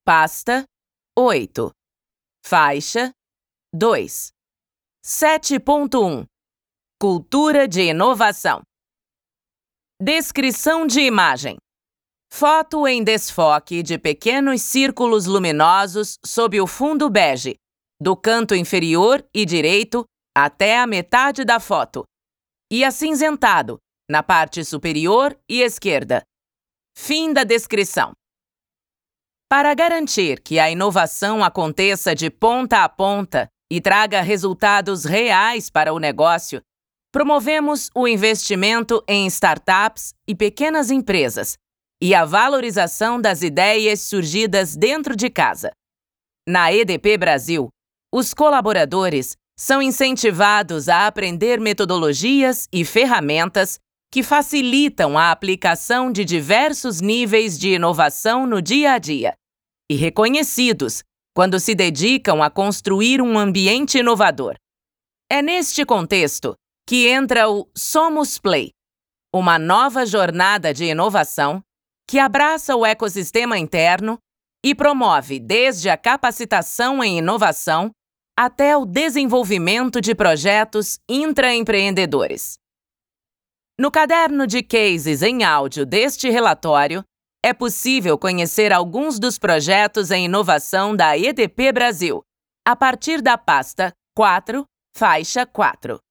Pasta 8. Faixa 2. 7.1 Cultura de inovação. Descrição de imagem. Foto em desfoque de pequenos círculos luminosos sob o fundo bege, do canto inferior e direito até a metade da foto, e acinzentado na parte superior e esquerda. Fim da descrição. Para garantir que a inovação aconteça de ponta a ponta e traga resultados reais para o negócio, promovemos o investimento em startups e pequenas empresas e a valorização das ideias surgidas dentro de casa. Na EDP Brasil, os colaboradores são incentivados a aprender metodologias e ferramentas que facilitam a aplicação de diversos níveis de inovação no dia a dia, e reconhecidos quando se dedicam a construir um ambiente inovador. É neste contexto que entra o Somos Play, uma nova jornada de inovação que abraça o ecossistema interno e promove desde a capacitação em inovação até o desenvolvimento de projetos intraempreendedores. No caderno de cases em áudio deste relatório, é possível conhecer alguns dos projetos em inovação da EDP Brasil, a partir da pasta 4, faixa 4.